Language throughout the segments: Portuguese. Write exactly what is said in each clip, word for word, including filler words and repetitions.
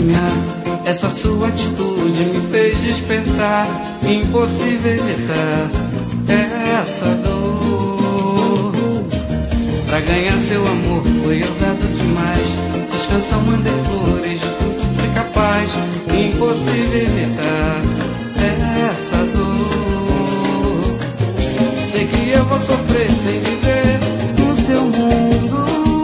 sonhar. Essa sua atitude me fez despertar. Impossível evitar essa dor. Pra ganhar seu amor fui ousado demais. Descansa, mandei flores, de tudo fui capaz. Impossível evitar essa dor. Sei que eu vou sofrer sem viver no seu mundo.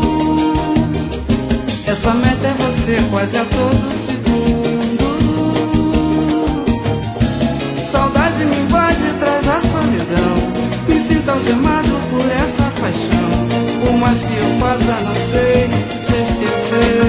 Essa meta é você quase a todo segundo. Saudade me invade e traz a solidão. Me sinto algemado por essa paixão. Por mais que eu faça, não sei te esquecer.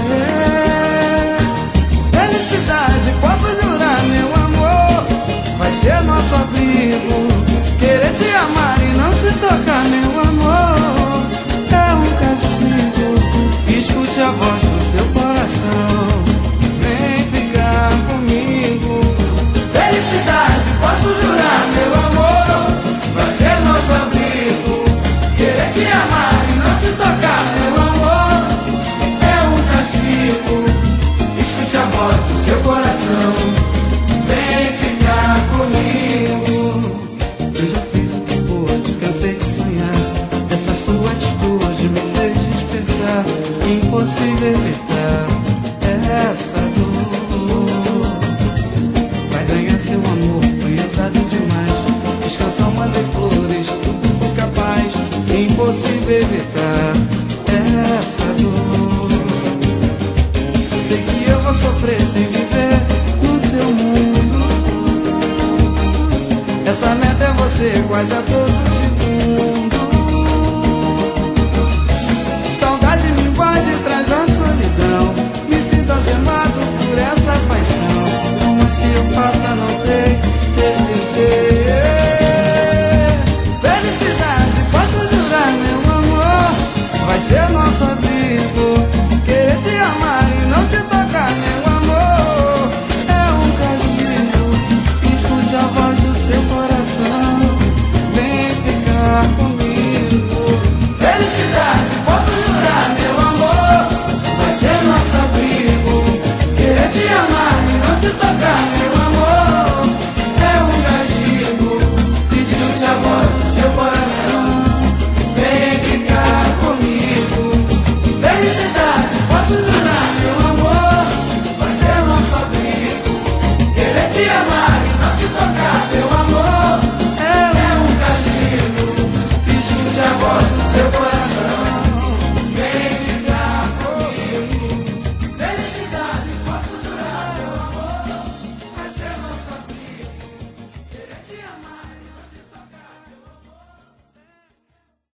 Felicidade, posso jurar, meu amor, vai ser nosso abrigo. Querer te amar e não te tocar, meu amor, é um castigo. Escute a voz do seu coração, vem ficar comigo. Felicidade, posso jurar, meu amor, vai ser nosso abrigo. Querer te amar e não te tocar, meu amor, é um castigo. Escute a voz do seu coração, vem ficar comigo. Eu já fiz o que pude, cansei de sonhar. Essa sua atitude me fez despertar. Impossível evitar essa dor. Vai ganhar seu amor, fui ousado demais. Descansão, mandei flores, tudo fui capaz. Impossível evitar essa dor. Sei que eu vou sofrer sem viver no seu mundo. Essa meta é você quase a todo